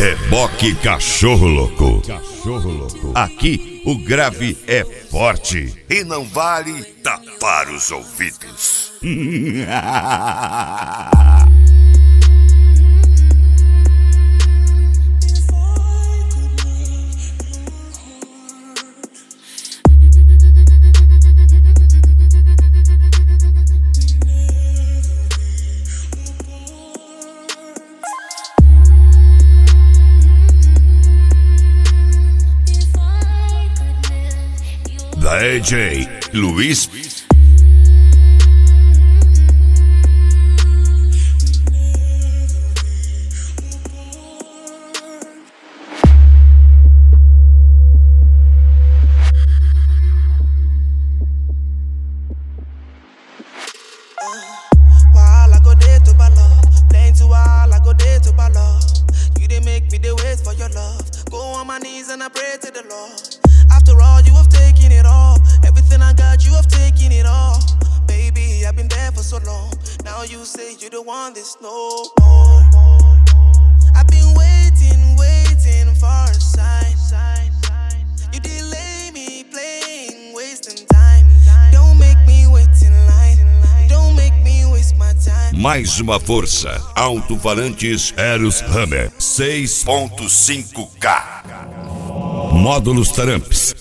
Reboque Cachorro Louco. Aqui o grave é forte e não vale tapar os ouvidos. DJ Luiz. While I go there to ball, playing to while I go there to ball. You didn't make me the wait for your love. Go on my knees and I pray to the Lord. After all, you have taken it all. Everything I got, you have taken it all. Baby, I've been there for so long. Now you say you don't want this no more. I've been waiting for a sign. You delay me playing, wasting time. Don't make me wait in line. Don't make me waste my time. Mais uma força. Alto-falantes Eros Hammer 6.5K. Módulos Taramps